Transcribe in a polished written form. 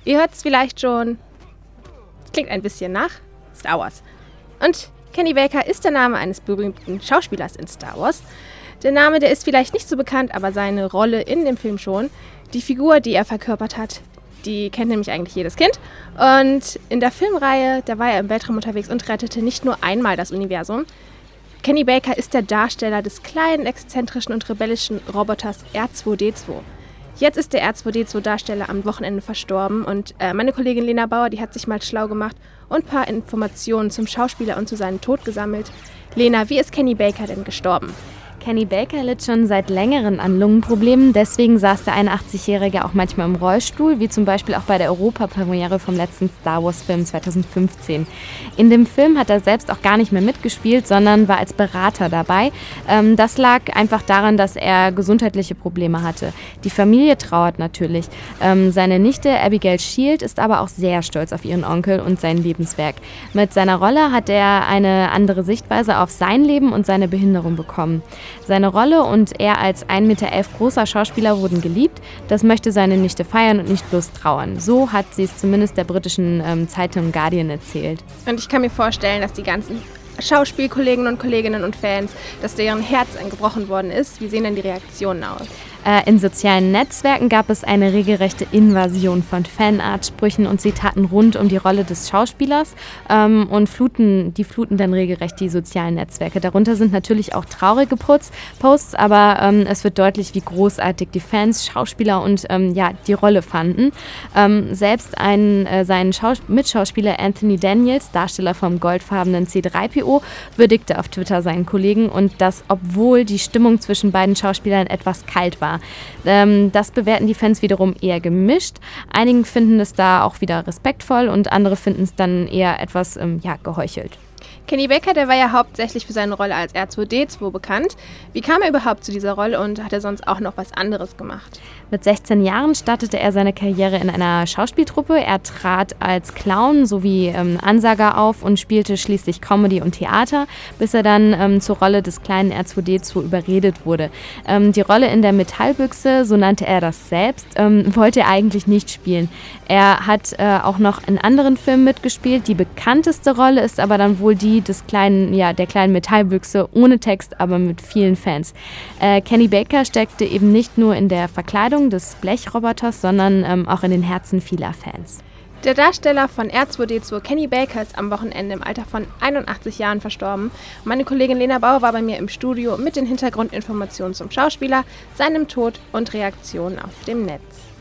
Ihr hört es vielleicht schon. Es klingt ein bisschen nach Star Wars. Und Kenny Baker ist der Name eines berühmten Schauspielers in Star Wars. Der Name, der ist vielleicht nicht so bekannt, aber seine Rolle in dem Film schon. Die Figur, die er verkörpert hat, die kennt nämlich eigentlich jedes Kind. Und in der Filmreihe, da war er im Weltraum unterwegs und rettete nicht nur einmal das Universum. Kenny Baker ist der Darsteller des kleinen, exzentrischen und rebellischen Roboters R2-D2. Jetzt ist der R2-D2-Darsteller am Wochenende verstorben und meine Kollegin Lena Bauer, die hat sich mal schlau gemacht und ein paar Informationen zum Schauspieler und zu seinem Tod gesammelt. Lena, wie ist Kenny Baker denn gestorben? Kenny Baker litt schon seit längerem an Lungenproblemen, deswegen saß der 81-Jährige auch manchmal im Rollstuhl, wie zum Beispiel auch bei der Europapremiere vom letzten Star Wars-Film 2015. In dem Film hat er selbst auch gar nicht mehr mitgespielt, sondern war als Berater dabei. Das lag einfach daran, dass er gesundheitliche Probleme hatte. Die Familie trauert natürlich. Seine Nichte Abigail Shield ist aber auch sehr stolz auf ihren Onkel und sein Lebenswerk. Mit seiner Rolle hat er eine andere Sichtweise auf sein Leben und seine Behinderung bekommen. Seine Rolle und er als 1,11 Meter großer Schauspieler wurden geliebt. Das möchte seine Nichte feiern und nicht bloß trauern. So hat sie es zumindest der britischen Zeitung Guardian erzählt. Und ich kann mir vorstellen, dass die ganzen Schauspielkollegen und Kolleginnen und Fans, dass deren Herz gebrochen worden ist. Wie sehen denn die Reaktionen aus? In sozialen Netzwerken gab es eine regelrechte Invasion von Fanart-Sprüchen und Zitaten rund um die Rolle des Schauspielers und fluten dann regelrecht die sozialen Netzwerke. Darunter sind natürlich auch traurige Posts, aber es wird deutlich, wie großartig die Fans, Schauspieler und die Rolle fanden. Selbst sein Mitschauspieler Anthony Daniels, Darsteller vom goldfarbenen C3PO, würdigte auf Twitter seinen Kollegen und das, obwohl die Stimmung zwischen beiden Schauspielern etwas kalt war. Das bewerten die Fans wiederum eher gemischt. Einigen finden es da auch wieder respektvoll und andere finden es dann eher etwas geheuchelt. Kenny Baker, der war ja hauptsächlich für seine Rolle als R2-D2 bekannt. Wie kam er überhaupt zu dieser Rolle und hat er sonst auch noch was anderes gemacht? Mit 16 Jahren startete er seine Karriere in einer Schauspieltruppe. Er trat als Clown sowie Ansager auf und spielte schließlich Comedy und Theater, bis er dann zur Rolle des kleinen R2-D2 überredet wurde. Die Rolle in der Metallbüchse, so nannte er das selbst, wollte er eigentlich nicht spielen. Er hat auch noch in anderen Filmen mitgespielt. Die bekannteste Rolle ist aber dann wohl die der kleinen Metallbüchse, ohne Text, aber mit vielen Fans. Kenny Baker steckte eben nicht nur in der Verkleidung des Blechroboters, sondern auch in den Herzen vieler Fans. Der Darsteller von R2-D2, Kenny Baker, ist am Wochenende im Alter von 81 Jahren verstorben. Meine Kollegin Lena Bauer war bei mir im Studio mit den Hintergrundinformationen zum Schauspieler, seinem Tod und Reaktionen auf dem Netz.